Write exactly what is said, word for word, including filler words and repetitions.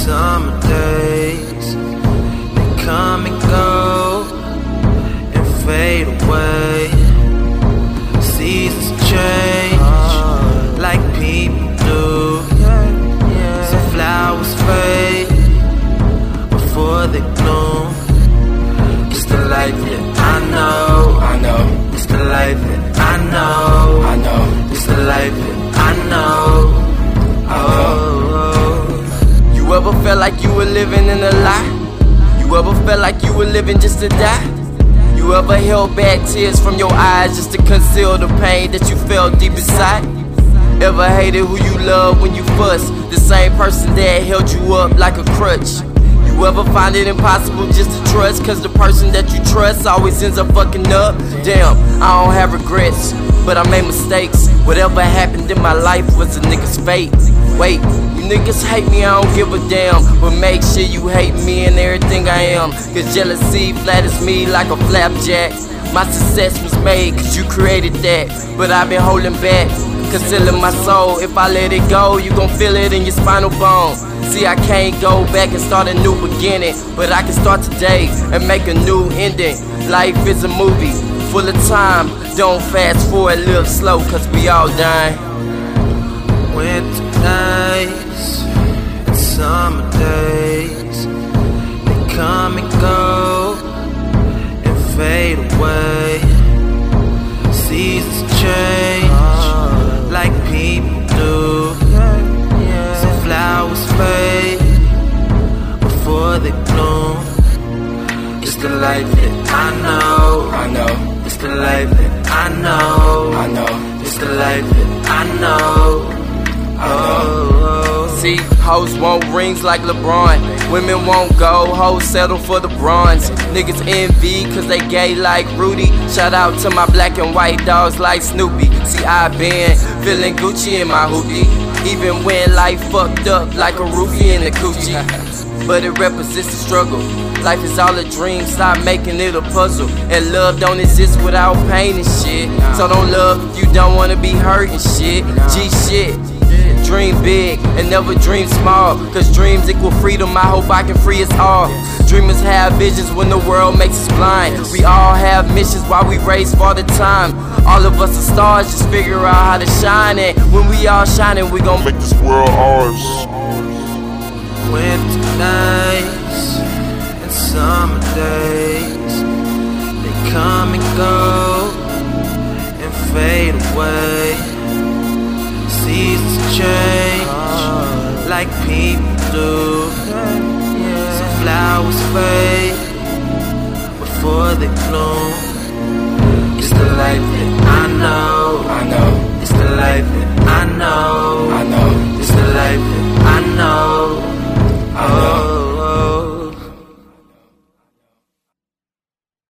summer days, they come and go and fade away. Seasons change like people do. Some flowers fade before they bloom. It's the life that I know, I know. It's the life that I know, I know. It's the life that I know. Oh, you ever felt like you were living in a lie? You ever felt like you were living just to die? You ever held back tears from your eyes just to conceal the pain that you felt deep inside? Ever hated who you love when you fuss? The same person that held you up like a crutch. You ever find it impossible just to trust? Cause the person that you trust always ends up fucking up. Damn, I don't have regrets, but I made mistakes. Whatever happened in my life was a nigga's fate. Wait, you niggas hate me, I don't give a damn. But make sure you hate me and everything I am. Cause jealousy flatters me like a flapjack. My success was made cause you created that. But I've been holding back, concealing my soul. If I let it go, you gon' feel it in your spinal bone. See, I can't go back and start a new beginning, but I can start today and make a new ending. Life is a movie full of time. Don't fast forward, live slow, cause we all dying. Winter nights and summer days, they come and go and fade away. Seasons change like people do. Some flowers fade before they bloom. It's the life that I know, I know. It's the life that I know, I know. It's the life that I know. Oh, see, hoes want rings like LeBron. Women won't go, hoes settle for the bronze. Niggas envy cause they gay like Rudy. Shout out to my black and white dogs like Snoopy. See, I been feeling Gucci in my hoodie, even when life fucked up like a roofie in the coochie. But it represents the struggle. Life is all a dream, stop making it a puzzle. And love don't exist without pain and shit. So don't love if you don't wanna be hurt and shit. G shit. Dream big and never dream small, cause dreams equal freedom. I hope I can free us all. Dreamers have visions when the world makes us blind. We all have missions while we race for the time. All of us are stars, just figure out how to shine. And when we all shining, we gon' make this world ours. Winter nights and summer days, they come and go and fade away. Seasons change like people do. Some flowers fade before they bloom. It's the life that I know, I know. It's the life that I